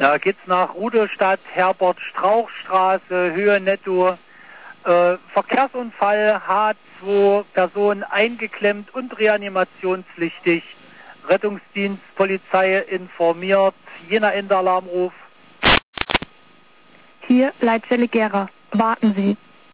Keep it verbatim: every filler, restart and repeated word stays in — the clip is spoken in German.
Da geht's nach Rudolstadt, Herbert-Strauch-Straße, Höhe Netto. Äh, Verkehrsunfall, H zwei, Person eingeklemmt und reanimationspflichtig. Rettungsdienst, Polizei informiert. Jener Endalarmruf. Hier Leitstelle Gera. Warten Sie.